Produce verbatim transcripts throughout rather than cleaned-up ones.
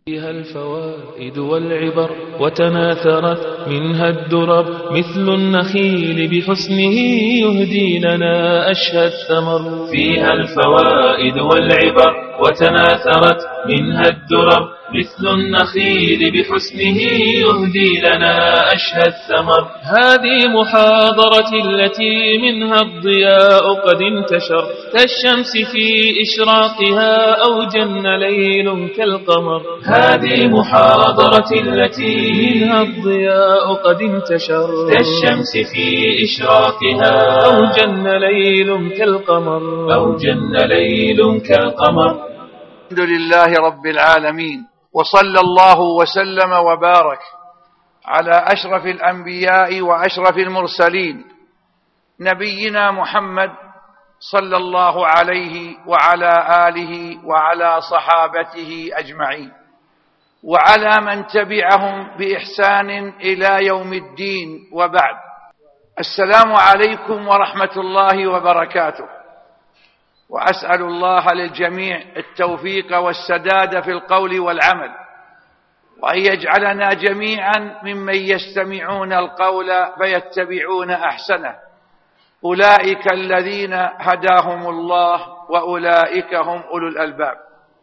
فيها الفوائد والعبر وتناثرت منها الدرر مثل النخيل بحسنه يهدي لنا أشهى الثمر. فيها الفوائد والعبر وتناثرت منها الدرر مثل النخيل بحسنه يهدي لنا أشهى الثمر. هذه محاضرة التي منها الضياء قد انتشر كالشمس في إشراقها أو جن ليل كالقمر. هذه محاضرة التي منها الضياء قد انتشر كالشمس في إشراقها أو جن ليل كالقمر أو جن ليل كالقمر. الحمد لله رب العالمين، وصلى الله وسلم وبارك على أشرف الأنبياء وأشرف المرسلين نبينا محمد صلى الله عليه وعلى آله وعلى صحابته أجمعين وعلى من تبعهم بإحسان إلى يوم الدين، وبعد. السلام عليكم ورحمة الله وبركاته، وأسأل الله للجميع التوفيق والسداد في القول والعمل، وأن يجعلنا جميعا ممن يستمعون القول فيتبعون أحسنه. أولئك الذين هداهم الله وأولئك هم أولو الألباب.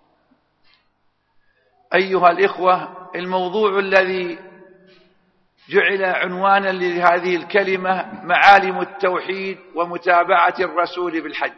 أيها الإخوة، الموضوع الذي جعل عنوانا لهذه الكلمة معالم التوحيد ومتابعة الرسول بالحج.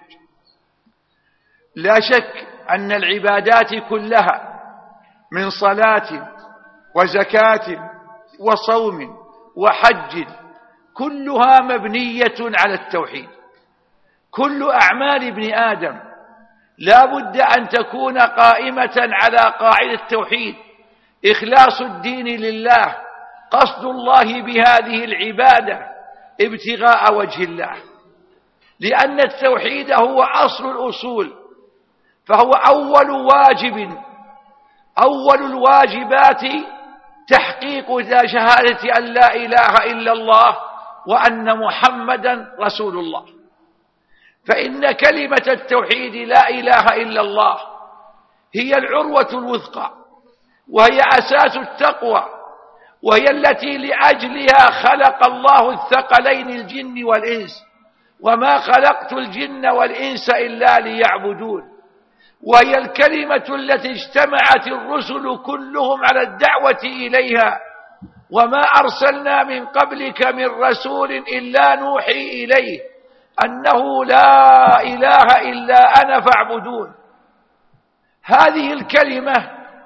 لا شك أن العبادات كلها من صلاة وزكاة وصوم وحج كلها مبنية على التوحيد. كل أعمال ابن آدم لا بد أن تكون قائمة على قاعدة التوحيد، إخلاص الدين لله، قصد الله بهذه العبادة ابتغاء وجه الله، لأن التوحيد هو أصل الأصول، فهو أول واجب أول الواجبات تحقيق ذا شهادة أن لا إله إلا الله وأن محمدا رسول الله. فإن كلمة التوحيد لا إله إلا الله هي العروة الوثقى، وهي أساس التقوى، وهي التي لأجلها خلق الله الثقلين الجن والإنس، وما خلقت الجن والإنس إلا ليعبدون. وهي الكلمة التي اجتمعت الرسل كلهم على الدعوة إليها، وما أرسلنا من قبلك من رسول إلا نوحي إليه أنه لا إله إلا أنا فاعبدون. هذه الكلمة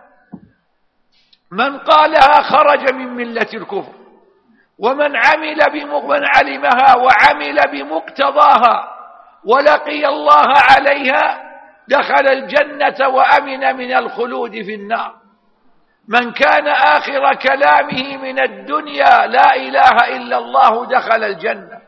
من قالها خرج من ملة الكفر، ومن عمل بمن علمها وعمل بمقتضاها ولقي الله عليها دخل الجنة وأمن من الخلود في النار. من كان آخر كلامه من الدنيا لا إله إلا الله دخل الجنة.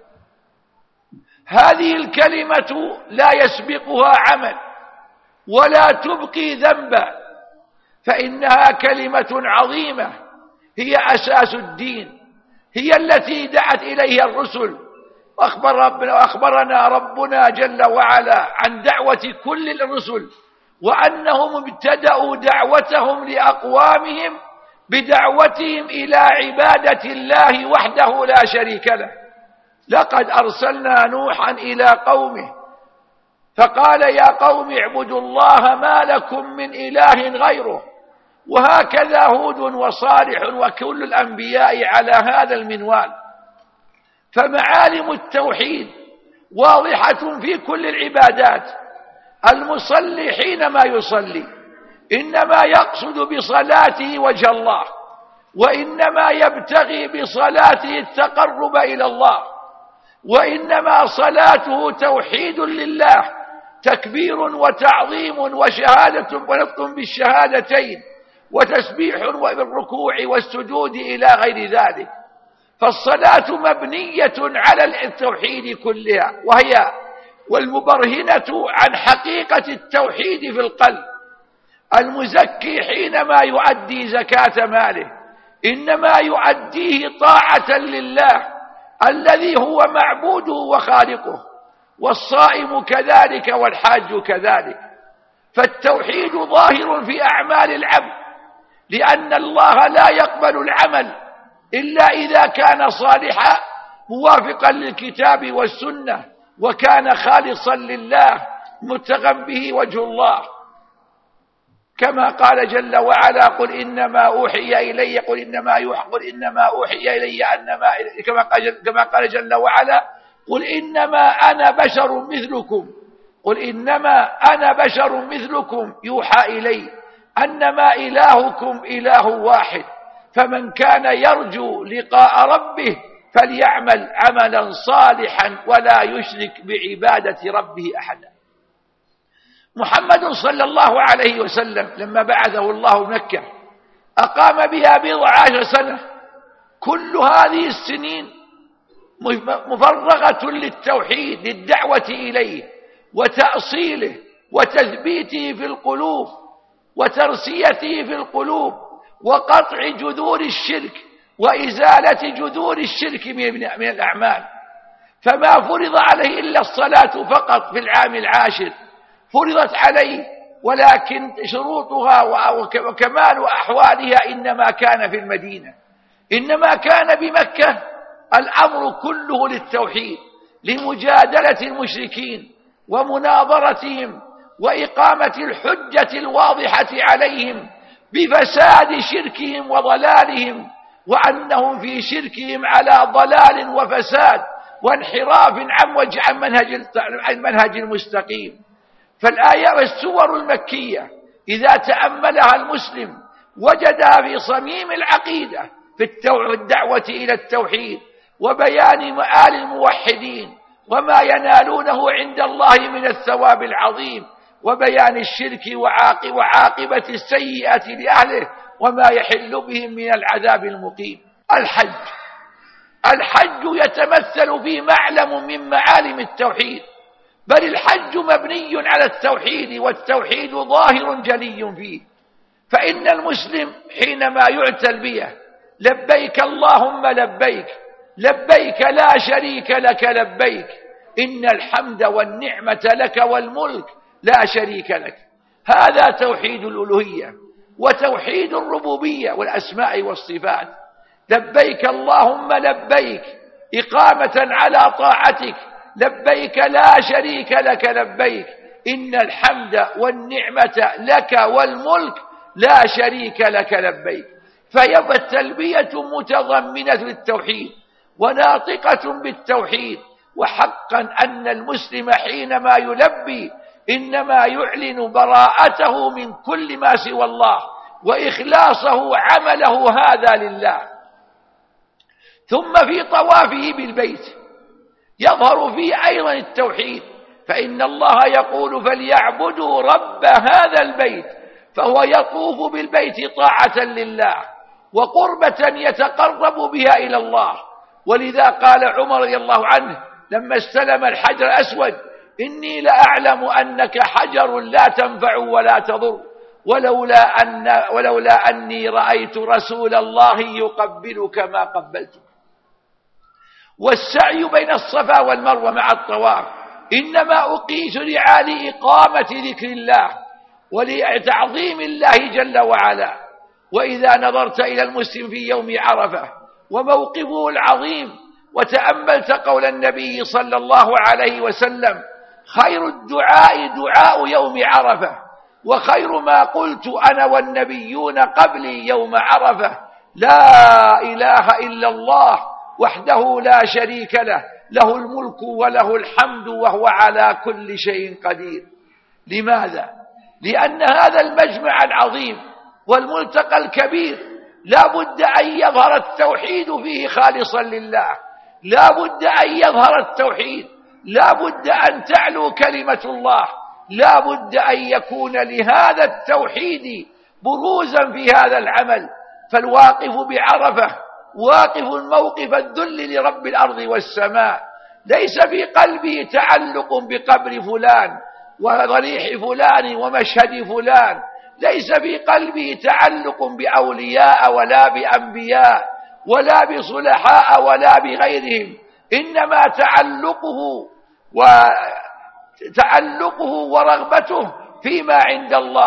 هذه الكلمة لا يسبقها عمل ولا تبقي ذنبا، فإنها كلمة عظيمة، هي أساس الدين، هي التي دعت إليها الرسل. وأخبر ربنا وأخبرنا ربنا جل وعلا عن دعوة كل الرسل، وأنهم ابتدأوا دعوتهم لأقوامهم بدعوتهم إلى عبادة الله وحده لا شريك له. لقد أرسلنا نوحا إلى قومه فقال يا قوم اعبدوا الله ما لكم من إله غيره. وهكذا هود وصالح وكل الأنبياء على هذا المنوال. فمعالم التوحيد واضحة في كل العبادات. المصلي حينما يصلي إنما يقصد بصلاته وجه الله، وإنما يبتغي بصلاته التقرب إلى الله، وإنما صلاته توحيد لله، تكبير وتعظيم وشهادة ونطق بالشهادتين وتسبيح بالركوع والسجود إلى غير ذلك. فالصلاة مبنية على التوحيد كلها، وهي والمبرهنة عن حقيقة التوحيد في القلب. المزكي حينما يؤدي زكاة ماله إنما يؤديه طاعة لله الذي هو معبوده وخالقه، والصائم كذلك والحاج كذلك. فالتوحيد ظاهر في أعمال العبد، لأن الله لا يقبل العمل إلا إذا كان صالحا موافقا للكتاب والسنة وكان خالصا لله مبتغى به وجه الله، كما قال جل وعلا: قل إنما أوحي إلي قل إنما يوحى قل إنما أوحي إلي أنما كما قال كما قال جل وعلا: قل إنما أنا بشر مثلكم قل إنما أنا بشر مثلكم يوحى إلي أنما إلهكم إله واحد، فمن كان يرجو لقاء ربه فليعمل عملا صالحا ولا يشرك بعبادة ربه أحدا. محمد صلى الله عليه وسلم لما بعثه الله مكة أقام بها بضع عشر سنة، كل هذه السنين مفرغة للتوحيد، للدعوة إليه وتأصيله وتثبيته في القلوب وترسيته في القلوب وقطع جذور الشرك وإزالة جذور الشرك من الأعمال. فما فرض عليه إلا الصلاة فقط في العام العاشر فرضت عليه، ولكن شروطها وكمال أحوالها إنما كان في المدينة، إنما كان بمكة الأمر كله للتوحيد، لمجادلة المشركين ومناظرتهم وإقامة الحجة الواضحة عليهم بفساد شركهم وضلالهم، وأنهم في شركهم على ضلال وفساد وانحراف عن وجه عن منهج المنهج المستقيم. فالآية والسور المكية إذا تأملها المسلم وجدها في صميم العقيدة في الدعوة إلى التوحيد وبيان مآل الموحدين وما ينالونه عند الله من الثواب العظيم، وبيان الشرك وعاقبة السيئة لأهله وما يحل بهم من العذاب المقيم. الحج الحج يتمثل في معلم من معالم التوحيد، بل الحج مبني على التوحيد، والتوحيد ظاهر جلي فيه. فإن المسلم حينما يعتل لبيك اللهم لبيك لبيك لا شريك لك لبيك إن الحمد والنعمة لك والملك لا شريك لك، هذا توحيد الألوهية وتوحيد الربوبية والأسماء والصفات. لبيك اللهم لبيك إقامة على طاعتك، لبيك لا شريك لك لبيك إن الحمد والنعمة لك والملك لا شريك لك لبيك. فيبقى التلبية متضمنة للتوحيد وناطقة بالتوحيد، وحقا أن المسلم حينما يلبي إنما يعلن براءته من كل ما سوى الله وإخلاصه عمله هذا لله. ثم في طوافه بالبيت يظهر فيه أيضا التوحيد، فإن الله يقول: فليعبدوا رب هذا البيت، فهو يطوف بالبيت طاعة لله وقربة يتقرب بها إلى الله. ولذا قال عمر رضي الله عنه لما استلم الحجر الأسود: إني لأعلم أنك حجر لا تنفع ولا تضر، ولولا, أن ولولا أني رأيت رسول الله يقبلك ما قبلتك. والسعي بين الصفا والمروة مع الطواف إنما أقيس لعالي إقامة ذكر الله ولتعظيم الله جل وعلا. وإذا نظرت إلى المسلم في يوم عرفة وموقفه العظيم وتأملت قول النبي صلى الله عليه وسلم: خير الدعاء دعاء يوم عرفة، وخير ما قلت أنا والنبيون قبلي يوم عرفة: لا إله إلا الله وحده لا شريك له، له الملك وله الحمد وهو على كل شيء قدير. لماذا؟ لأن هذا المجمع العظيم والملتقى الكبير لا بد أن يظهر التوحيد فيه خالصا لله، لا بد أن يظهر التوحيد، لا بد أن تعلو كلمة الله، لا بد أن يكون لهذا التوحيد بروزا في هذا العمل. فالواقف بعرفة واقف موقف الذل لرب الأرض والسماء، ليس في قلبه تعلق بقبر فلان وضريح فلان ومشهد فلان، ليس في قلبه تعلق بأولياء ولا بأنبياء ولا بصلحاء ولا بغيرهم، إنما تعلقه وتعلقه ورغبته فيما عند الله،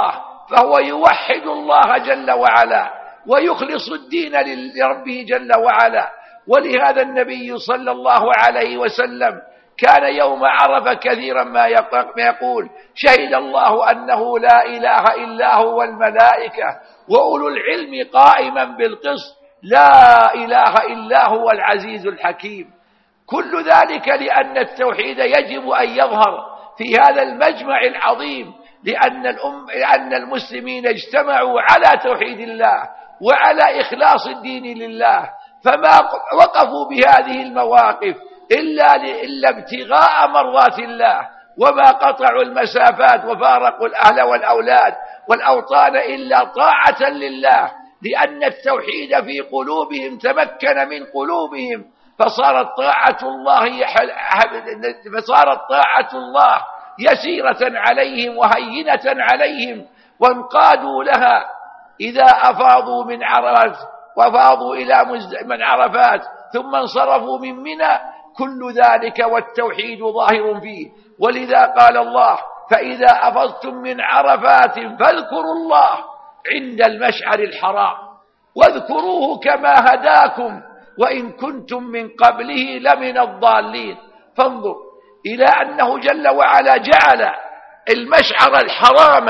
فهو يوحد الله جل وعلا ويخلص الدين لربه جل وعلا. ولهذا النبي صلى الله عليه وسلم كان يوم عرفة كثيرا ما يقول: شهد الله أنه لا إله إلا هو والملائكة وأولو العلم قائما بالقسط لا إله إلا هو العزيز الحكيم. كل ذلك لأن التوحيد يجب أن يظهر في هذا المجمع العظيم، لأن, الأم لأن المسلمين اجتمعوا على توحيد الله وعلى إخلاص الدين لله، فما وقفوا بهذه المواقف إلا, إلا ابتغاء مرضات الله، وما قطعوا المسافات وفارقوا الأهل والأولاد والأوطان إلا طاعة لله، لأن التوحيد في قلوبهم تمكن من قلوبهم، فصارت طاعة الله فصارت طاعة الله يسيرة عليهم وهينة عليهم، وانقادوا لها إذا أفاضوا من عرفات وفاضوا إلى من عرفات ثم انصرفوا من منى، كل ذلك والتوحيد ظاهر فيه. ولذا قال الله: فإذا أفضتم من عرفات فاذكروا الله عند المشعر الحرام واذكروه كما هداكم وإن كنتم من قبله لمن الضالين. فانظر إلى أنه جل وعلا جعل المشعر الحرام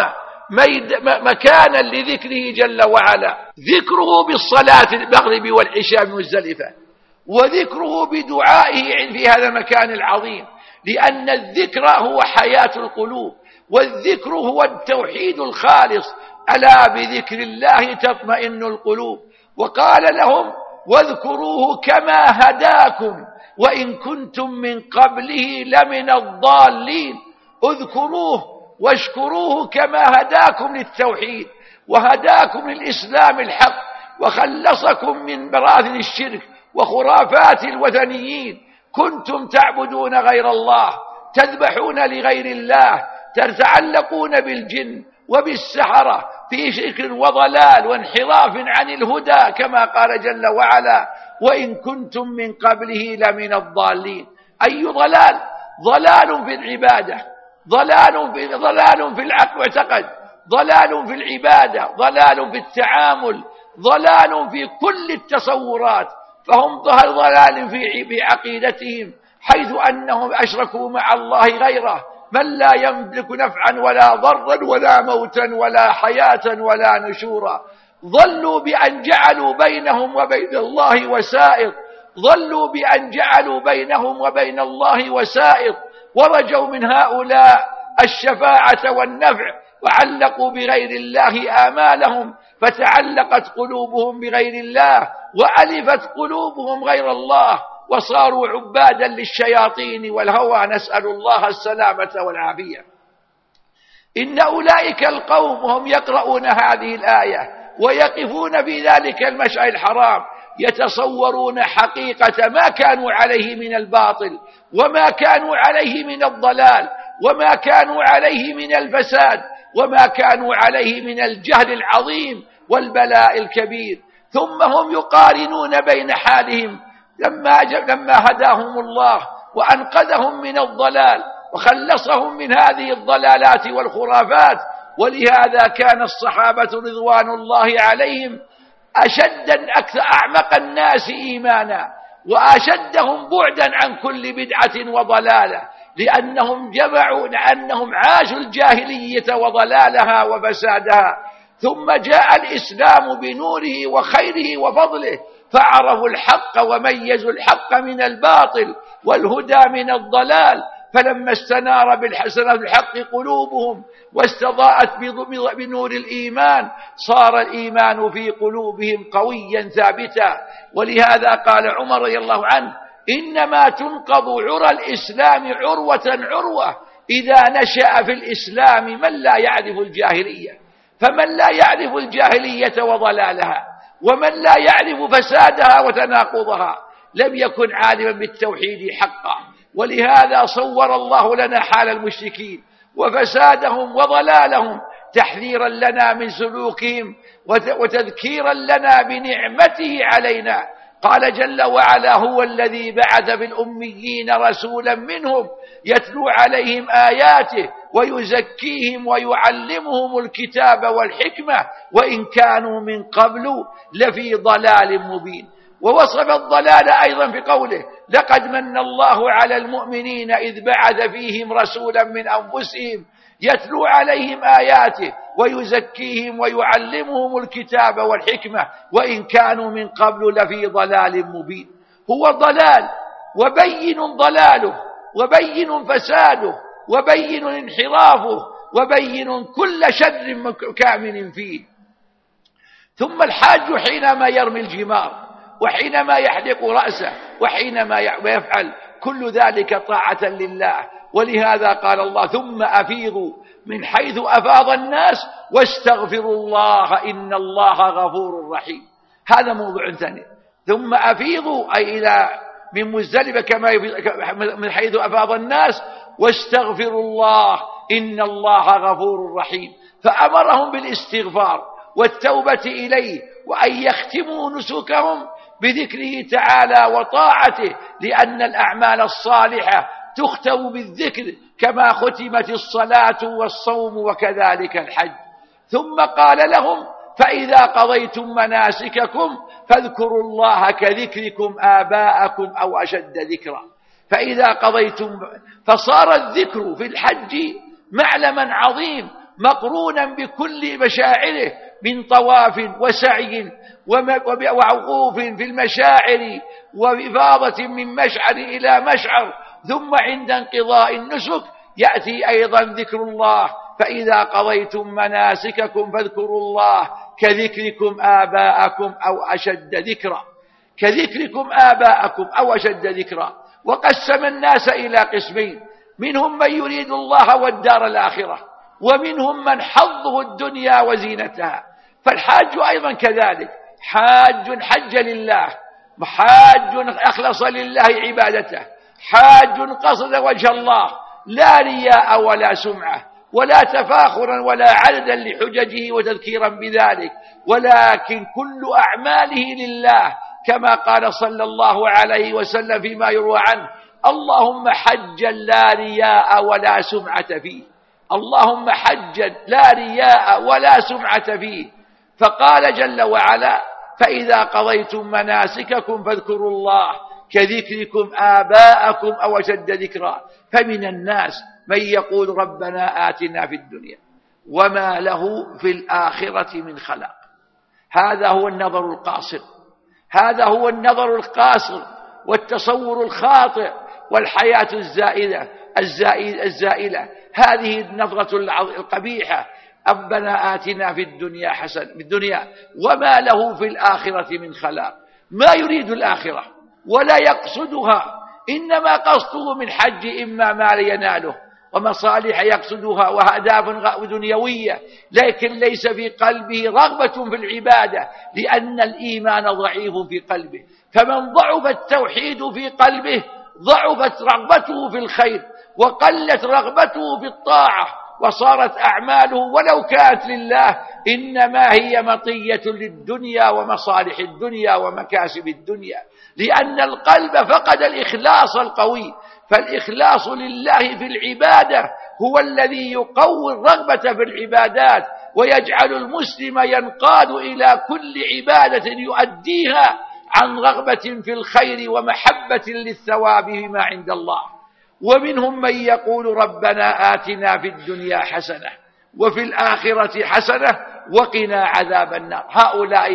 مكانا لذكره جل وعلا، ذكره بالصلاة المغرب والعشاء المزدلفة، وذكره بدعائه في هذا المكان العظيم، لأن الذكر هو حياة القلوب، والذكر هو التوحيد الخالص. ألا بذكر الله تطمئن القلوب. وقال لهم: واذكروه كما هداكم وإن كنتم من قبله لمن الضالين. اذكروه واشكروه كما هداكم للتوحيد وهداكم للإسلام الحق وخلصكم من براثن الشرك وخرافات الوثنيين. كنتم تعبدون غير الله، تذبحون لغير الله، تتعلقون بالجن وبالسحرة في شرك وضلال وانحراف عن الهدى، كما قال جل وعلا: وإن كنتم من قبله لمن الضالين. أي ضلال؟ ضلال في العبادة، ضلال في, ضلال في العقل واعتقد، ضلال في العبادة، ضلال في التعامل، ضلال في كل التصورات. فهم ظهر ضلال في عقيدتهم، حيث أنهم أشركوا مع الله غيره من لا يملك نفعا ولا ضرا ولا موتا ولا حياة ولا نشورا. ظلوا بأن جعلوا بينهم وبين الله وسائط، ظلوا بأن جعلوا بينهم وبين الله وسائط، ورجوا من هؤلاء الشفاعة والنفع، وعلقوا بغير الله آمالهم، فتعلقت قلوبهم بغير الله وألفت قلوبهم غير الله، وصاروا عبادا للشياطين والهوى، نسأل الله السلامة والعافية. إن أولئك القوم هم يقرؤون هذه الآية ويقفون في ذلك المشعر الحرام يتصورون حقيقة ما كانوا عليه من الباطل وما كانوا عليه من الضلال وما كانوا عليه من الفساد وما كانوا عليه من الجهل العظيم والبلاء الكبير. ثم هم يقارنون بين حالهم لما, لما هداهم الله وأنقذهم من الضلال وخلصهم من هذه الضلالات والخرافات. ولهذا كان الصحابة رضوان الله عليهم أشد أكثر أعمق الناس إيمانا وأشدهم بعدا عن كل بدعة وضلالة، لأنهم جمعوا لأنهم عاشوا الجاهلية وضلالها وفسادها، ثم جاء الإسلام بنوره وخيره وفضله، فعرفوا الحق وميزوا الحق من الباطل والهدى من الضلال. فلما استنار بالحسنة الحق قلوبهم واستضاءت بنور الإيمان صار الإيمان في قلوبهم قويا ثابتا. ولهذا قال عمر رضي الله عنه: إنما تنقض عرى الإسلام عروة عروة إذا نشأ في الإسلام من لا يعرف الجاهلية. فمن لا يعرف الجاهلية وضلالها ومن لا يعرف فسادها وتناقضها لم يكن عالما بالتوحيد حقا. ولهذا صور الله لنا حال المشركين وفسادهم وضلالهم تحذيرا لنا من سلوكهم وتذكيرا لنا بنعمته علينا، قال جل وعلا: هو الذي بعث في الأميين رسولا منهم يتلو عليهم آياته ويزكيهم ويعلمهم الكتاب والحكمة وإن كانوا من قبل لفي ضلال مبين. ووصف الضلال أيضا في قوله: لقد من الله على المؤمنين إذ بعث فيهم رسولا من أنفسهم يتلو عليهم آياته ويزكيهم ويعلمهم الكتاب والحكمة وإن كانوا من قبل لفي ضلال مبين. هو ضلال وبين ضلاله وبين فساده وبين انحرافه وبين كل شر كامن فيه. ثم الحاج حينما يرمي الجمار وحينما يحلق رأسه وحينما يفعل كل ذلك طاعة لله، ولهذا قال الله: ثم أفيضوا من حيث أفاض الناس واستغفروا الله إن الله غفور رحيم. هذا موضوع ثاني. ثم أفيضوا أي إلى من مزدلفة كما من حيث أفاض الناس واستغفروا الله إن الله غفور رحيم. فأمرهم بالاستغفار والتوبة إليه وأن يختموا نسكهم بذكره تعالى وطاعته، لأن الأعمال الصالحة تختم بالذكر كما ختمت الصلاة والصوم وكذلك الحج. ثم قال لهم: فإذا قضيتم مناسككم فاذكروا الله كذكركم آباءكم أو أشد ذكرا. فإذا قضيتم، فصار الذكر في الحج معلما عظيم مقرونا بكل مشاعره من طواف وسعي ووقوف في المشاعر وإفاضة من مشعر إلى مشعر. ثم عند انقضاء النسك يأتي أيضا ذكر الله: فإذا قضيتم مناسككم فاذكروا الله كذكركم آباءكم أو أشد ذكرا. كذكركم آباءكم أو أشد ذكرا. وقسم الناس إلى قسمين: منهم من يريد الله والدار الآخرة، ومنهم من حظه الدنيا وزينتها. فالحاج أيضا كذلك، حاج حج لله، حاج أخلص لله عبادته، حاج قصد وجه الله لا رياء ولا سمعة ولا تفاخرا ولا عددا لحججه وتذكيرا بذلك، ولكن كل أعماله لله، كما قال صلى الله عليه وسلم فيما يروى عنه: اللهم حجا لا رياء ولا سمعة فيه، اللهم حجا لا رياء ولا سمعة فيه. فقال جل وعلا: فإذا قضيتم مناسككم فاذكروا الله كذكركم آباءكم أو أشد ذكرا. فمن الناس من يقول ربنا آتنا في الدنيا وما له في الآخرة من خلاق. هذا هو النظر القاصر، هذا هو النظر القاصر والتصور الخاطئ والحياة الزائلة الزائلة. هذه النظرة القبيحة: ربنا آتنا في الدنيا حسن في الدنيا وما له في الآخرة من خلاق. ما يريد الآخرة ولا يقصدها، إنما قصده من حج إما ما يناله ومصالح يقصدها وأهداف دنيوية، لكن ليس في قلبه رغبة في العبادة، لأن الإيمان ضعيف في قلبه. فمن ضعف التوحيد في قلبه ضعفت رغبته في الخير وقلت رغبته في الطاعة، وصارت أعماله ولو كانت لله إنما هي مطية للدنيا ومصالح الدنيا ومكاسب الدنيا، لأن القلب فقد الإخلاص القوي. فالإخلاص لله في العبادة هو الذي يقوي الرغبة في العبادات ويجعل المسلم ينقاد إلى كل عبادة يؤديها عن رغبة في الخير ومحبة للثواب بما عند الله. ومنهم من يقول ربنا آتنا في الدنيا حسنة وفي الآخرة حسنة وقنا عذاب النار. هؤلاء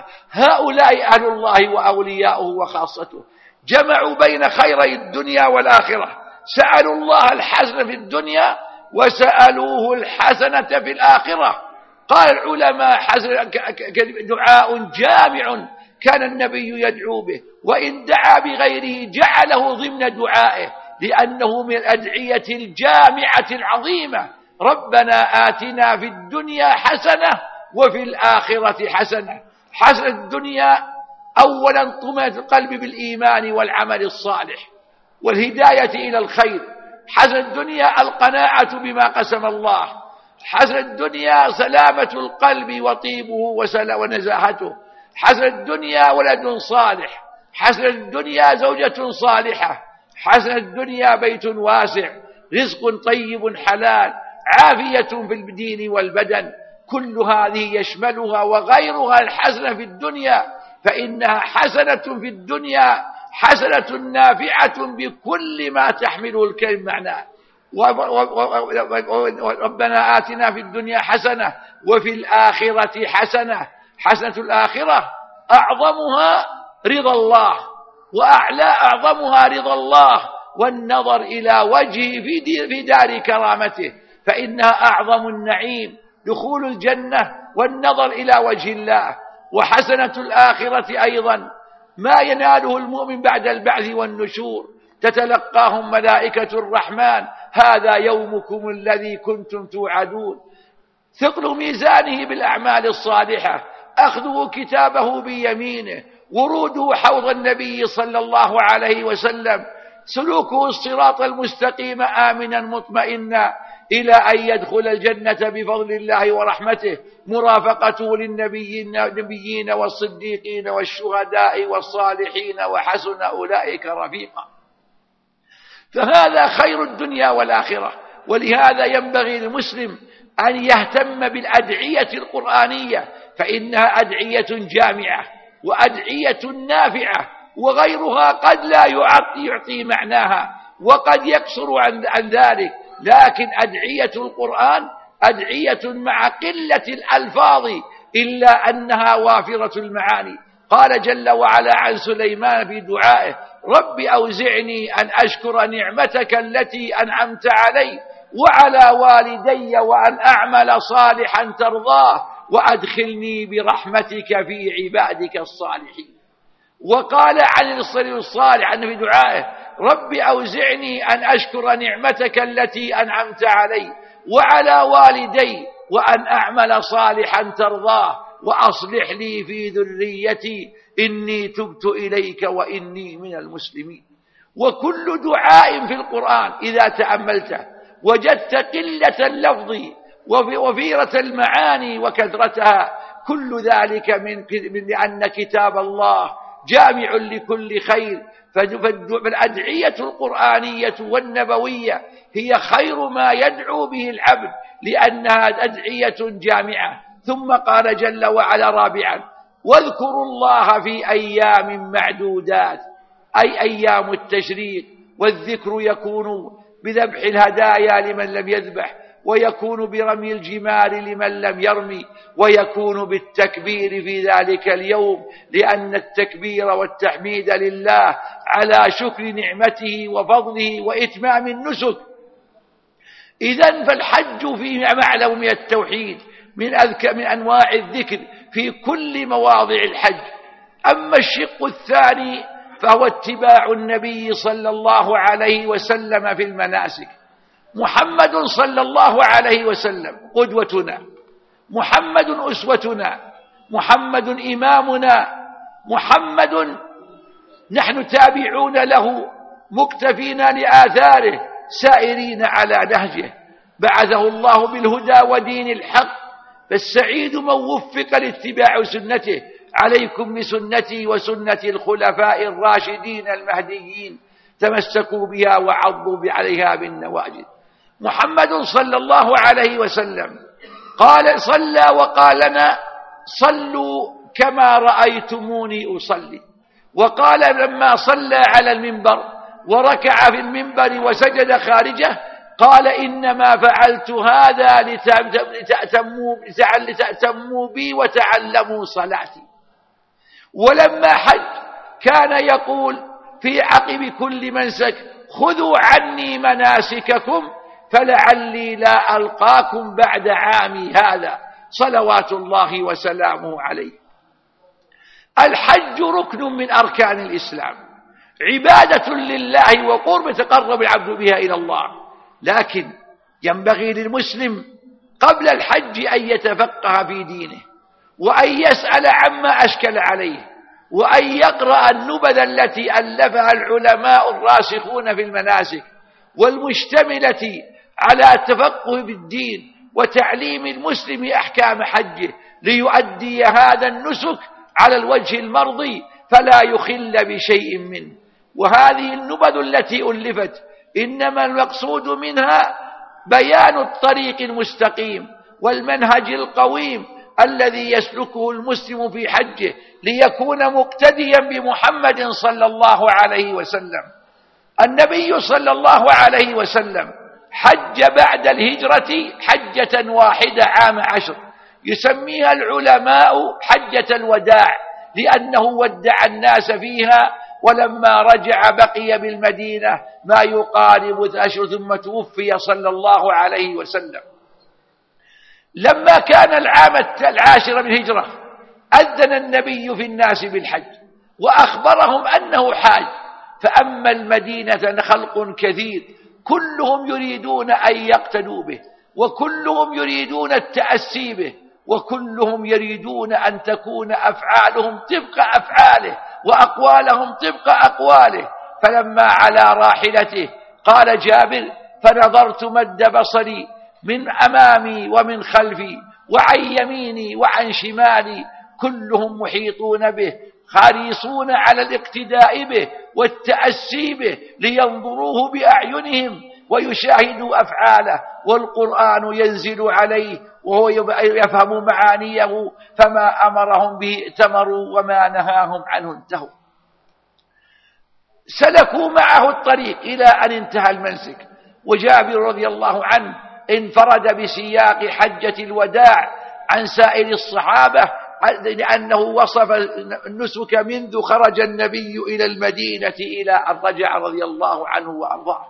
هؤلاء أهل الله وأولياؤه وخاصته، جمعوا بين خيري الدنيا والآخرة، سألوا الله الحسنة في الدنيا وسألوه الحسنة في الآخرة. قال العلماء: دعاء جامع كان النبي يدعو به، وإن دعا بغيره جعله ضمن دعائه، لأنه من الأدعية الجامعة العظيمة. ربنا آتنا في الدنيا حسنة وفي الآخرة حسنة. حسن الدنيا أولا طمأنينة القلب بالإيمان والعمل الصالح والهداية إلى الخير. حسن الدنيا القناعة بما قسم الله. حسن الدنيا سلامة القلب وطيبه ونزاهته. حسن الدنيا ولد صالح. حسنة الدنيا زوجة صالحة، حسنة الدنيا بيت واسع، رزق طيب حلال، عافية في الدين والبدن، كل هذه يشملها وغيرها الحسنة في الدنيا، فإنها حسنة في الدنيا حسنة نافعة بكل ما تحمله الكلمة معناه. ربنا آتنا في الدنيا حسنة وفي الآخرة حسنة، حسنة الآخرة أعظمها رضا الله، وأعلى أعظمها رضا الله والنظر إلى وجهه في دار كرامته، فإنها أعظم النعيم دخول الجنة والنظر إلى وجه الله. وحسنة الآخرة أيضا ما يناله المؤمن بعد البعث والنشور، تتلقاهم ملائكة الرحمن هذا يومكم الذي كنتم توعدون. ثقل ميزانه بالأعمال الصالحة، أخذه كتابه بيمينه، وروده حوض النبي صلى الله عليه وسلم، سلوكه الصراط المستقيم آمنا مطمئنا إلى أن يدخل الجنة بفضل الله ورحمته، مرافقته للنبيين والصديقين والشهداء والصالحين وحسن أولئك رفيقا. فهذا خير الدنيا والآخرة. ولهذا ينبغي للمسلم أن يهتم بالأدعية القرآنية، فإنها أدعية جامعة وأدعية نافعة، وغيرها قد لا يعطي معناها وقد يقصر عن ذلك، لكن أدعية القرآن أدعية مع قلة الألفاظ إلا أنها وافرة المعاني. قال جل وعلا عن سليمان في دعائه: رب أوزعني أن أشكر نعمتك التي أنعمت علي وعلى والدي وأن أعمل صالحا ترضاه وأدخلني برحمتك في عبادك الصالحين. وقال عن الرجل الصالح أنه في دعائه: رب أوزعني أن أشكر نعمتك التي أنعمت علي وعلى والدي وأن أعمل صالحا ترضاه وأصلح لي في ذريتي إني تبت إليك وإني من المسلمين. وكل دعاء في القرآن إذا تأملته وجدت قلة اللفظ وفيرة المعاني وكثرتها، كل ذلك من لأن كتاب الله جامع لكل خير. فالأدعية القرآنية والنبوية هي خير ما يدعو به العبد، لأنها أدعية جامعة. ثم قال جل وعلا رابعا: واذكروا الله في أيام معدودات، أي أيام التشريق. والذكر يكون بذبح الهدايا لمن لم يذبح، ويكون برمي الجمار لمن لم يرمي، ويكون بالتكبير في ذلك اليوم، لأن التكبير والتحميد لله على شكر نعمته وفضله وإتمام النسك. إذن فالحج فيه معلم من التوحيد من أذكى من أنواع الذكر في كل مواضع الحج. أما الشق الثاني فهو اتباع النبي صلى الله عليه وسلم في المناسك. محمد صلى الله عليه وسلم قدوتنا، محمد أسوتنا، محمد إمامنا، محمد نحن تابعون له مكتفين لآثاره سائرين على نهجه. بعثه الله بالهدى ودين الحق، فالسعيد من وفق لاتباع سنته. عليكم بسنتي وسنة الخلفاء الراشدين المهديين، تمسكوا بها وعضوا عليها بالنواجذ. محمد صلى الله عليه وسلم قال صلى وقال لنا: صلوا كما رأيتموني أصلي. وقال لما صلى على المنبر وركع في المنبر وسجد خارجه قال: إنما فعلت هذا لتأتموا, لتأتموا بي وتعلموا صلاتي. ولما حج كان يقول في عقب كل منسك: خذوا عني مناسككم فلعلي لا ألقاكم بعد عامي هذا، صلوات الله وسلامه عليه. الحج ركن من أركان الإسلام، عبادة لله وقرب يتقرب العبد بها إلى الله. لكن ينبغي للمسلم قبل الحج أن يتفقه في دينه، وأن يسأل عما أشكل عليه، وأن يقرأ النبذ التي ألفها العلماء الراسخون في المناسك والمشتملة على التفقه بالدين وتعليم المسلم أحكام حجه، ليؤدي هذا النسك على الوجه المرضي فلا يخل بشيء منه. وهذه النبذ التي ألفت إنما المقصود منها بيان الطريق المستقيم والمنهج القويم الذي يسلكه المسلم في حجه ليكون مقتديا بمحمد صلى الله عليه وسلم. النبي صلى الله عليه وسلم حج بعد الهجرة حجة واحدة عام عشر، يسميها العلماء حجة الوداع لأنه ودع الناس فيها، ولما رجع بقي بالمدينة ما يقارب أشهر ثم توفي صلى الله عليه وسلم. لما كان العام العاشر من الهجرة أذن النبي في الناس بالحج وأخبرهم أنه حاج، فأما المدينة خلق كثير كلهم يريدون أن يقتدوا به، وكلهم يريدون التأسي به، وكلهم يريدون أن تكون أفعالهم طبق أفعاله وأقوالهم طبق أقواله. فلما على راحلته قال جابر: فنظرت مد بصري من أمامي ومن خلفي وعن يميني وعن شمالي كلهم محيطون به حريصون على الاقتداء به والتأسي به لينظروه بأعينهم ويشاهدوا أفعاله، والقرآن ينزل عليه وهو يفهم معانيه، فما أمرهم به ائتمروا وما نهاهم عنه انتهوا. سلكوا معه الطريق إلى أن انتهى المنسك. وجابر رضي الله عنه انفرد بسياق حجة الوداع عن سائر الصحابة لأنه وصف النسك منذ خرج النبي إلى المدينة إلى أن رجع رضي الله عنه وأرضاه.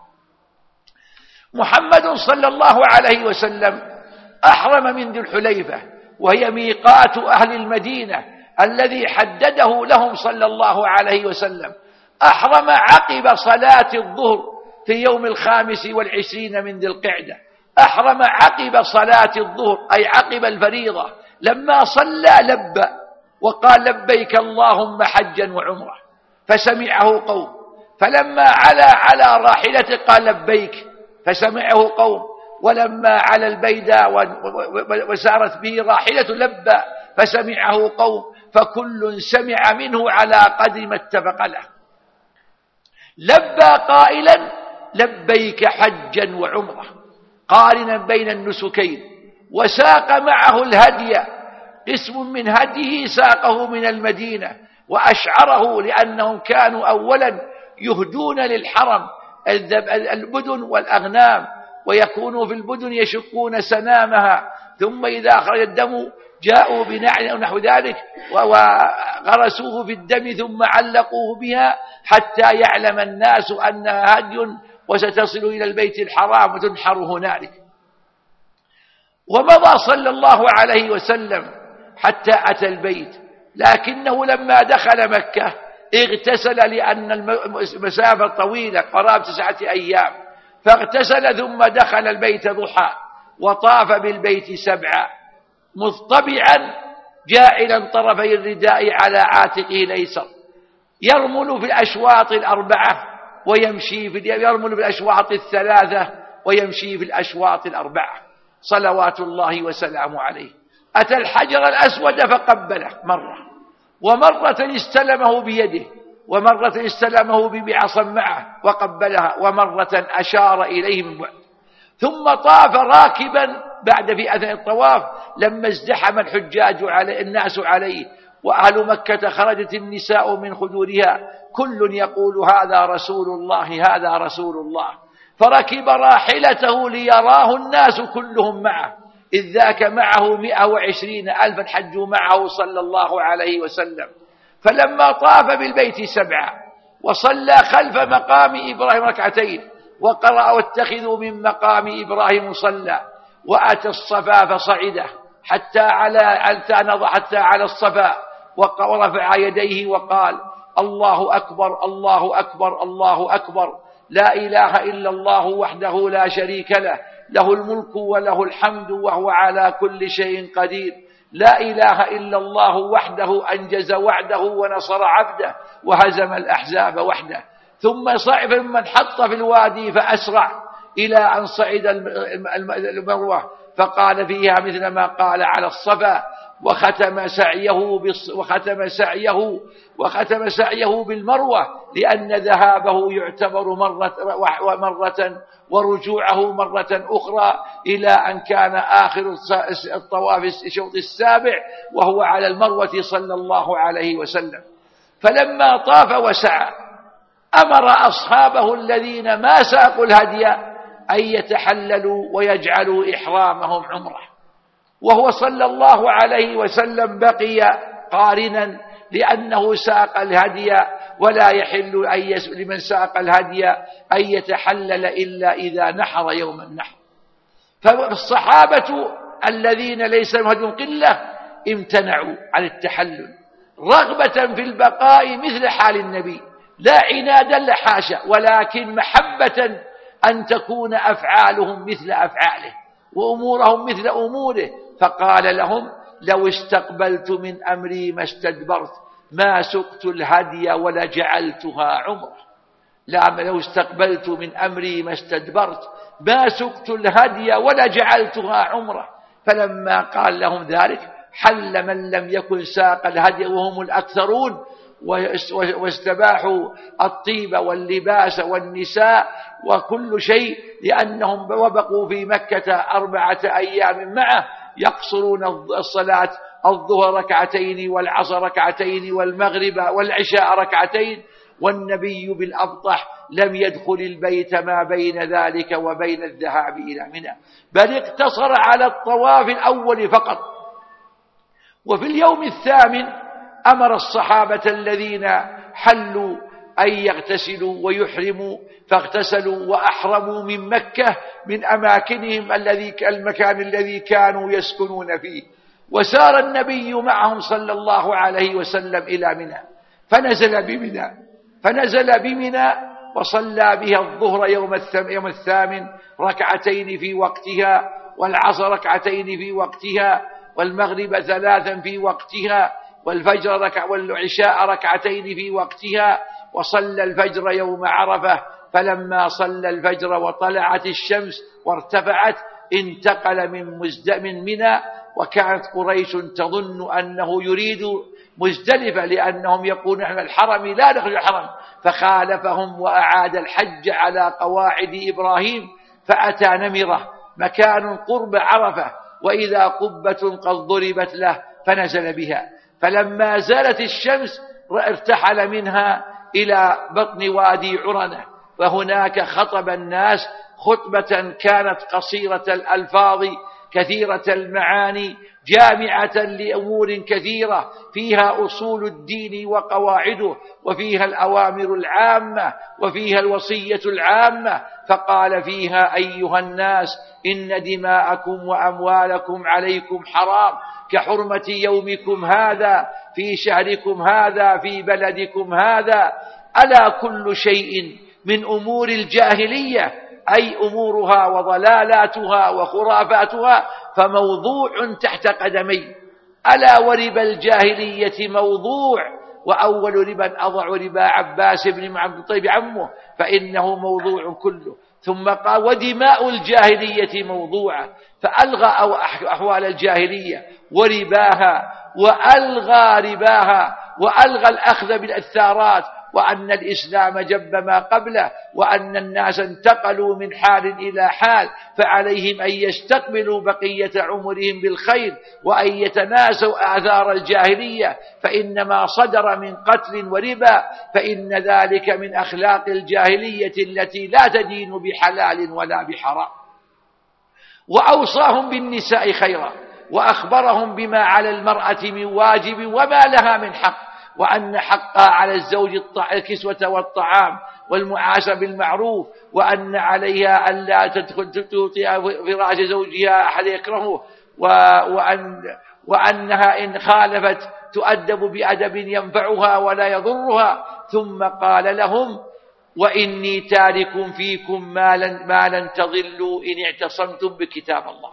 محمد صلى الله عليه وسلم أحرم من ذي الحليفة، وهي ميقات أهل المدينة الذي حدده لهم صلى الله عليه وسلم. أحرم عقب صلاة الظهر في يوم الخامس والعشرين من ذي القعدة، أحرم عقب صلاة الظهر أي عقب الفريضة، لما صلى لبى وقال: لبيك اللهم حجا وعمرة، فسمعه قوم. فلما علا على راحلته قال: لبيك، فسمعه قوم. ولما على البيداء وسارت به راحلة لبى فسمعه قوم، فكل سمع منه على قدر ما اتفق له. لبى قائلا: لبيك حجا وعمرة، قارنا بين النسكين، وساق معه الهدي، قسم من هديه ساقه من المدينة وأشعره، لأنهم كانوا أولا يهدون للحرم البدن والأغنام، ويكونوا في البدن يشقون سنامها، ثم إذا خرج الدم جاءوا بنعل أو نحو ذلك وغرسوه في الدم ثم علقوه بها حتى يعلم الناس أنها هدي وستصل إلى البيت الحرام وتنحر هنالك. ومضى صلى الله عليه وسلم حتى أتى البيت، لكنه لما دخل مكة اغتسل لأن المسافة طويلة قرابة تسعة أيام، فاغتسل ثم دخل البيت ضحى وطاف بالبيت سبعا مضطبعا جاعلا طرفي الرداء على عاتقه الأيسر، يرمل في الأشواط الأربعة ويمشي في يرمل في الأشواط الثلاثة ويمشي في الأشواط الأربعة صلوات الله وسلامه عليه. أتى الحجر الأسود فقبله مرة، ومرة استلمه بيده، ومرة استلمه بعصا معه وقبلها، ومرة أشار إليه من بعد. ثم طاف راكبا بعد في أثناء الطواف لما ازدحم الحجاج على الناس عليه، وأهل مكة خرجت النساء من خدورها كل يقول: هذا رسول الله، هذا رسول الله. فركب راحلته ليراه الناس كلهم معه، إذ ذاك معه مئة وعشرين ألفا حجوا معه صلى الله عليه وسلم. فلما طاف بالبيت سبعا وصلى خلف مقام إبراهيم ركعتين وقرأ: واتخذوا من مقام إبراهيم صلى، وأتى الصفا فصعده حتى على حتى على الصفا ورفع يديه وقال: الله أكبر الله أكبر الله أكبر، لا إله إلا الله وحده لا شريك له، له الملك وله الحمد وهو على كل شيء قدير، لا إله إلا الله وحده أنجز وعده ونصر عبده وهزم الأحزاب وحده. ثم صعد من حط في الوادي فأسرع إلى أن صعد المروة فقال فيها مثل ما قال على الصفا: وختم سعيه وختم سعيه وختم سعيه بالمروة، لأن ذهابه يعتبر مرة ومرة ورجوعه مرة أخرى، إلى أن كان آخر الطواف الشوط السابع وهو على المروة صلى الله عليه وسلم. فلما طاف وسعى أمر أصحابه الذين ما ساقوا الهدي أن يتحللوا ويجعلوا إحرامهم عمره، وهو صلى الله عليه وسلم بقي قارنا لأنه ساق الهدي، ولا يحل أن لمن ساق الهدي أن يتحلل إلا إذا نحر يوم النحر. فالصحابة الذين ليس لهم هدي قلة امتنعوا عن التحلل رغبة في البقاء مثل حال النبي، لا عنادا لا حاشا، ولكن محبة أن تكون أفعالهم مثل أفعاله وأمورهم مثل أموره. فقال لهم: لو استقبلت من أمري ما استدبرت ما سقت الهدي ولا جعلتها عمره. لا، لو استقبلت من أمري ما استدبرت ما سقت الهدي ولا جعلتها عمره. فلما قال لهم ذلك حل من لم يكن ساق الهدي وهم الأكثرون، واستباحوا الطيب واللباس والنساء وكل شيء، لأنهم وبقوا في مكة أربعة أيام معه يقصرون الصلاة الظهر ركعتين والعصر ركعتين والمغرب والعشاء ركعتين، والنبي بالأبطح لم يدخل البيت ما بين ذلك وبين الذهاب إلى منى، بل اقتصر على الطواف الأول فقط. وفي اليوم الثامن أمر الصحابة الذين حلوا أن يغتسلوا ويحرموا، فاغتسلوا وأحرموا من مكة من أماكنهم الذي المكان الذي كانوا يسكنون فيه. وسار النبي معهم صلى الله عليه وسلم إلى منى، فنزل بمنى فنزل بمنى وصلى بها الظهر يوم الثامن ركعتين في وقتها، والعصر ركعتين في وقتها، والمغرب ثلاثا في وقتها، والفجر ركع والعشاء ركعتين في وقتها. وصلى الفجر يوم عرفة، فلما صلى الفجر وطلعت الشمس وارتفعت انتقل من من منى، وكانت قريش تظن أنه يريد مزدلفة لأنهم يقولون نحن الحرم لا ندخل الحرم، فخالفهم وأعاد الحج على قواعد إبراهيم، فأتى نمرة مكان قرب عرفة وإذا قبة قد ضربت له فنزل بها. فلما زالت الشمس ارتحل منها إلى بطن وادي عرنة، فهناك خطب الناس خطبة كانت قصيرة الألفاظ كثيرة المعاني جامعة لأمور كثيرة، فيها أصول الدين وقواعده، وفيها الأوامر العامة، وفيها الوصية العامة. فقال فيها: أيها الناس، إن دماءكم وأموالكم عليكم حرام كحرمة يومكم هذا في شهركم هذا في بلدكم هذا. ألا كل شيء من أمور الجاهلية، أي أمورها وضلالاتها وخرافاتها، فموضوع تحت قدمي. ألا وربا الجاهلية موضوع، وأول ربا أضع ربا عباس بن عبد الطيب عمه، فإنه موضوع كله. ثم قال: ودماء الجاهلية موضوعة، فألغى أحوال الجاهلية ورباها، وألغى رباها، وألغى الأخذ بالأثارات، وأن الإسلام جب ما قبله، وأن الناس انتقلوا من حال إلى حال، فعليهم أن يستقبلوا بقية عمرهم بالخير، وأن يتناسوا آثار الجاهلية، فإنما صدر من قتل وربا فإن ذلك من أخلاق الجاهلية التي لا تدين بحلال ولا بحرام. وأوصاهم بالنساء خيرا، وأخبرهم بما على المرأة من واجب وما لها من حق، وأن حقها على الزوج الكسوة والطعام والمعاشرة بالمعروف، وأن عليها أن لا تدخل توطئ فراش زوجها أحد يكرهه، وأن وأنها إن خالفت تؤدب بأدب ينفعها ولا يضرها. ثم قال لهم: وإني تارك فيكم ما لن, ما لن تضلوا إن اعتصمتم بكتاب الله.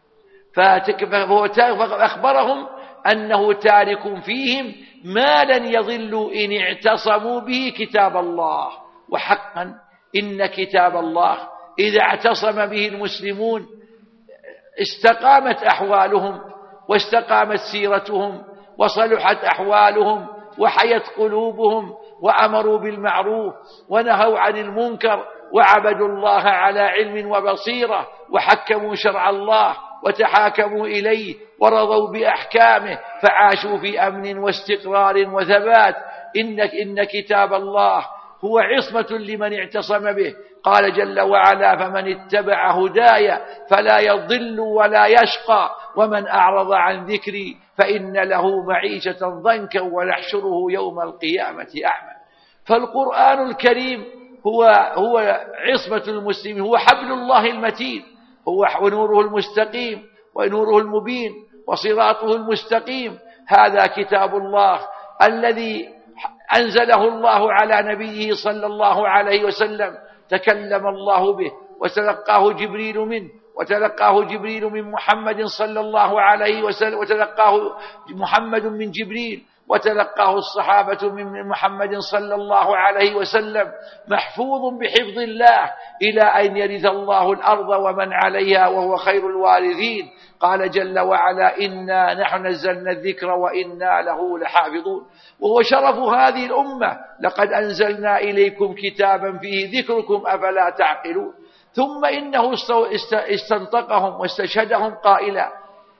فأخبرهم أنه تارك فيهم ما لن يضلوا إن اعتصموا به كتاب الله. وحقا إن كتاب الله إذا اعتصم به المسلمون استقامت أحوالهم واستقامت سيرتهم وصلحت أحوالهم وحيت قلوبهم وأمروا بالمعروف ونهوا عن المنكر وعبدوا الله على علم وبصيرة وحكموا شرع الله وتحاكموا إليه ورضوا بأحكامه فعاشوا في أمن واستقرار وثبات. إنك إن كتاب الله هو عصمة لمن اعتصم به. قال جل وعلا: فمن اتبع هداي فلا يضل ولا يشقى ومن أعرض عن ذكري فإن له معيشة ضنكا ونحشره يوم القيامة أعمى. فالقرآن الكريم هو هو عصمة المسلمين، هو حبل الله المتين، هو نوره المستقيم ونوره المبين وصراطه المستقيم. هذا كتاب الله الذي أنزله الله على نبيه صلى الله عليه وسلم، تكلم الله به وتلقاه جبريل منه وتلقاه جبريل من محمد صلى الله عليه وسلم وتلقاه محمد من جبريل وتلقاه الصحابة من محمد صلى الله عليه وسلم، محفوظ بحفظ الله إلى أن يرث الله الأرض ومن عليها وهو خير الوارثين. قال جل وعلا: إنا نحن نزلنا الذكر وإنا له لحافظون. وهو شرف هذه الأمة: لقد أنزلنا إليكم كتابا فيه ذكركم أفلا تعقلون. ثم إنه استنطقهم واستشهدهم قائلا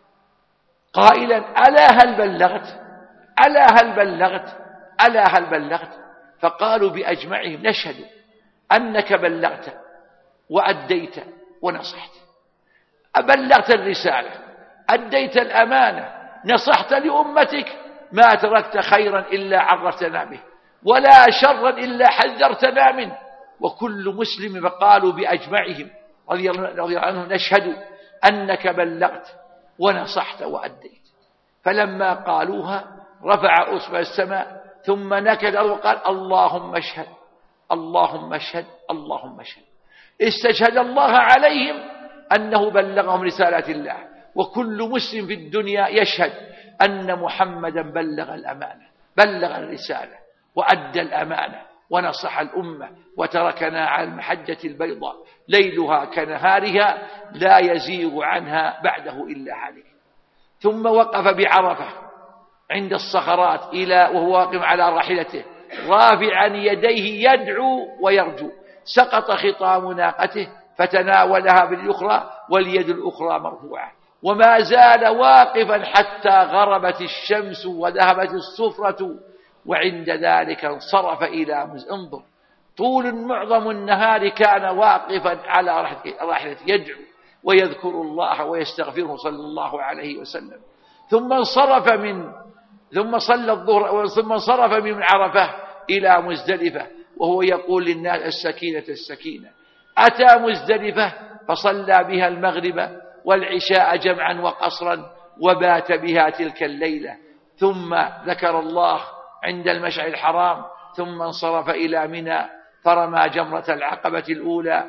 قائلا ألا هل بلغت ألا هل بلغت ألا هل بلغت فقالوا بأجمعهم: نشهد أنك بلغت وأديت ونصحت. أبلغت الرسالة، أديت الأمانة، نصحت لأمتك، ما تركت خيرا إلا عرفتنا به ولا شرا إلا حذرتنا منه. وكل مسلم فقالوا بأجمعهم رضي الله عنه: نشهد أنك بلغت ونصحت وأديت. فلما قالوها رفع أصبع السماء ثم نكد وقال: اللهم اشهد اللهم اشهد اللهم اشهد. استشهد الله عليهم أنه بلغهم رسالات الله. وكل مسلم في الدنيا يشهد أن محمدا بلغ الأمانة، بلغ الرسالة وأدى الأمانة ونصح الأمة وتركنا على المحجة البيضاء ليلها كنهارها لا يزيغ عنها بعده إلا هالك. ثم وقف بعرفة عند الصخرات إلى وهو واقف على راحلته رافعا يديه يدعو ويرجو. سقط خطام ناقته فتناولها بالأخرى واليد الأخرى مرفوعة، وما زال واقفا حتى غربت الشمس وذهبت الصفرة، وعند ذلك انصرف إلى انظر طول معظم النهار كان واقفا على راحلته يدعو ويذكر الله ويستغفره صلى الله عليه وسلم. ثم انصرف من ثم صلى الظهر ثم انصرف من عرفة إلى مزدلفة وهو يقول للناس: السكينة السكينة. أتى مزدلفة فصلى بها المغرب والعشاء جمعا وقصرا وبات بها تلك الليلة. ثم ذكر الله عند المشعر الحرام ثم انصرف إلى منى فرمى جمرة العقبة الأولى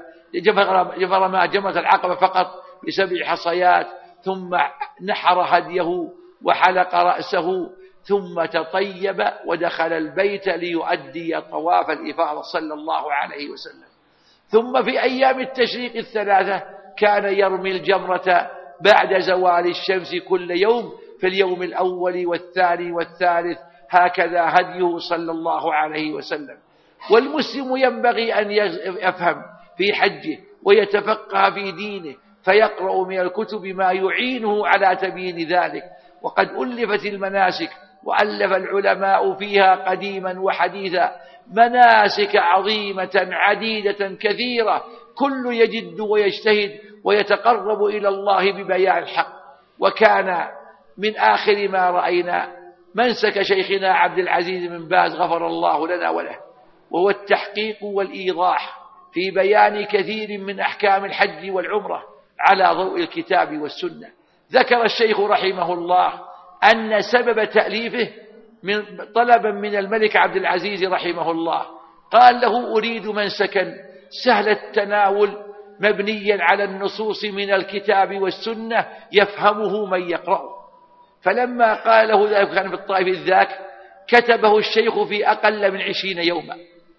فرمى جمرة العقبة فقط بسبع حصيات، ثم نحر هديه وحلق رأسه ثم تطيب ودخل البيت ليؤدي طواف الإفاضة صلى الله عليه وسلم. ثم في أيام التشريق الثلاثة كان يرمي الجمرة بعد زوال الشمس كل يوم في اليوم الأول والثاني والثالث، هكذا هديه صلى الله عليه وسلم. والمسلم ينبغي أن يفهم في حجه ويتفقه في دينه فيقرأ من الكتب ما يعينه على تبيين ذلك. وقد ألفت المناسك وألف العلماء فيها قديما وحديثا مناسك عظيمة عديدة كثيرة، كل يجد ويجتهد ويتقرب إلى الله ببيان الحق. وكان من آخر ما رأينا منسك شيخنا عبد العزيز بن باز غفر الله لنا وله، وهو التحقيق والإيضاح في بيان كثير من أحكام الحج والعمرة على ضوء الكتاب والسنة. ذكر الشيخ رحمه الله أن سبب تأليفه من طلبا من الملك عبد العزيز رحمه الله، قال له: أريد منسكا سهل التناول مبنيا على النصوص من الكتاب والسنة يفهمه من يقرأه. فلما قال له ذلك كان في الطائف الذاك كتبه الشيخ في أقل من عشرين يوما،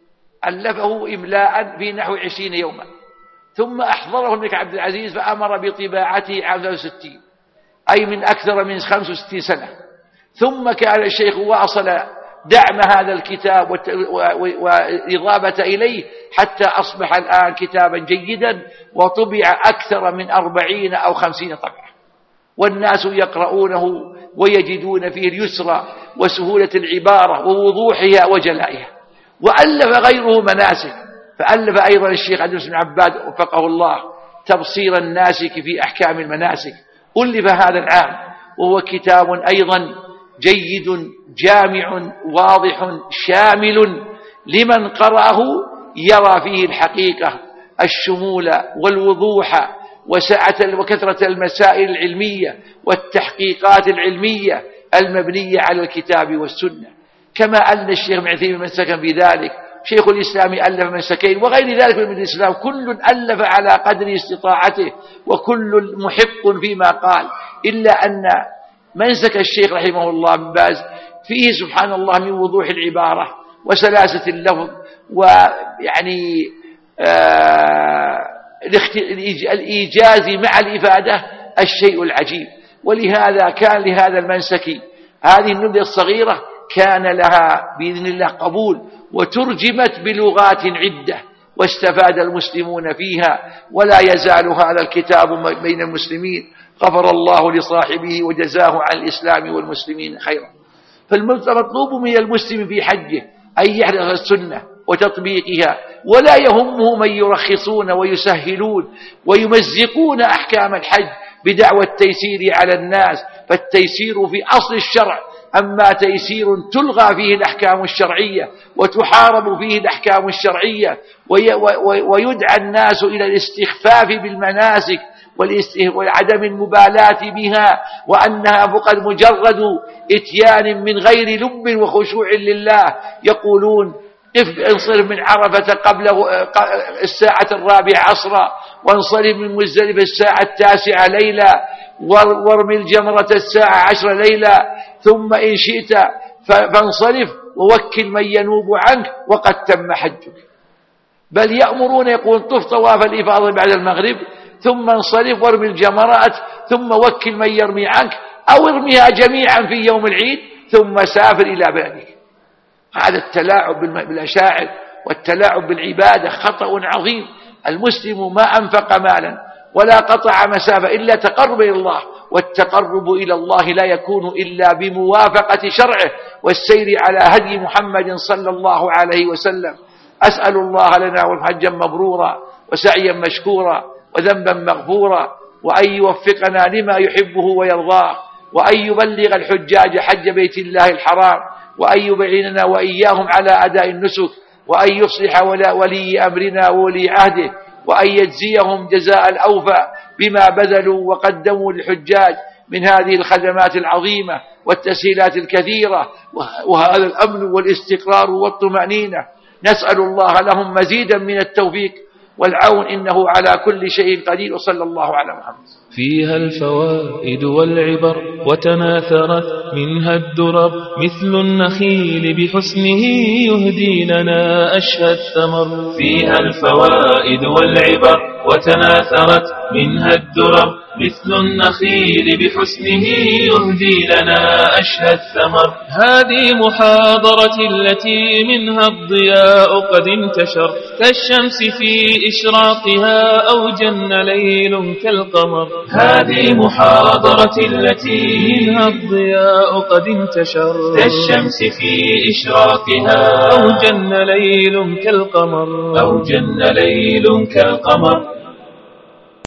ألفه إملاء في نحو عشرين يوما، ثم أحضره الملك عبد العزيز فأمر بطباعته عام ثلاثة وستين. أي من أكثر من خمس وستين سنة. ثم كان الشيخ واصل دعم هذا الكتاب والإضافة إليه حتى أصبح الآن كتابا جيدا، وطبع أكثر من أربعين أو خمسين طبعة، والناس يقرؤونه ويجدون فيه اليسر وسهولة العبارة ووضوحها وجلائها. وألف غيره مناسك، فألف أيضا الشيخ عبد المحسن بن عباد وفقه الله تبصير الناسك في أحكام المناسك، ألف هذا العام، وهو كتاب أيضا جيد جامع واضح شامل لمن قرأه يرى فيه الحقيقة الشمول والوضوح وسعة وكثرة المسائل العلمية والتحقيقات العلمية المبنية على الكتاب والسنة. كما أن الشيخ ابن عثيمين منسكا في ذلك، شيخ الإسلام ألف منسكين، وغير ذلك من الإسلام، كل ألف على قدر استطاعته وكل محق فيما قال، إلا أن منسك الشيخ رحمه الله بن باز فيه سبحان الله من وضوح العبارة وسلاسة اللفظ ويعني آه الإيجاز مع الإفادة الشيء العجيب. ولهذا كان لهذا المنسك هذه النبذة الصغيرة كان لها بإذن الله قبول، وترجمت بلغات عدة واستفاد المسلمون فيها، ولا يزال هذا الكتاب بين المسلمين، غفر الله لصاحبه وجزاه عن الإسلام والمسلمين خيرا. فالمطلوب من المسلم في حجه أن يحرص السنة وتطبيقها، ولا يهمه من يرخصون ويسهلون ويمزقون أحكام الحج بدعوى التيسير على الناس، فالتيسير في أصل الشرع، أما تيسير تلغى فيه الأحكام الشرعية وتحارب فيه الأحكام الشرعية ويدعى الناس إلى الاستخفاف بالمناسك وعدم المبالاة بها، وأنها فقط مجرد إتيان من غير لب وخشوع لله. يقولون انصرف من عرفة قبل الساعة الرابعة عصرا، وانصرف من مزدلفة الساعة التاسعة ليلة، وارمي الجمرة الساعة عشر ليلة، ثم إن شئت فانصرف ووكل من ينوب عنك وقد تم حجك. بل يأمرون يقول طف طواف الإفاضة بعد المغرب، ثم انصرف وارمي الجمرات، ثم وكل من يرمي عنك، أو ارميها جميعا في يوم العيد ثم سافر إلى بلدك. هذا التلاعب بالأشاعر والتلاعب بالعبادة خطأ عظيم. المسلم ما أنفق مالا ولا قطع مسافة إلا تقرب إلى الله، والتقرب إلى الله لا يكون إلا بموافقة شرعه والسير على هدي محمد صلى الله عليه وسلم. أسأل الله لنا والحج مبرورا وسعيا مشكورا وذنبا مغفورا، وأن يوفقنا لما يحبه ويرضاه، وأن يبلغ الحجاج حج بيت الله الحرام، وأن يبعيننا وإياهم على أداء النسك، وأن يصلح ولي أمرنا وولي عهده، وأن يجزيهم جزاء الأوفى بما بذلوا وقدموا للحجاج من هذه الخدمات العظيمة والتسهيلات الكثيرة، وهذا الأمن والاستقرار والطمأنينة. نسأل الله لهم مزيدا من التوفيق والعون، إنه على كل شيء قدير. وصلى الله على محمد. فيها الفوائد والعبر وتناثرت منها الدرر، مثل النخيل بحسنه يهدي لنا أشهى الثمر. فيها الفوائد والعبر وتناثرت منها الدرر، مثل النخيل بحسنه يهدي لنا أشهى الثمر. هذه محاضرة التي منها الضياء قد انتشر، كالشمس في إشراقها أو جن ليل كالقمر. هذه محاضرة التي منها الضياء قد انتشر، كالشمس في إشراقها أو جن ليل كالقمر. أو جن ليل كالقمر.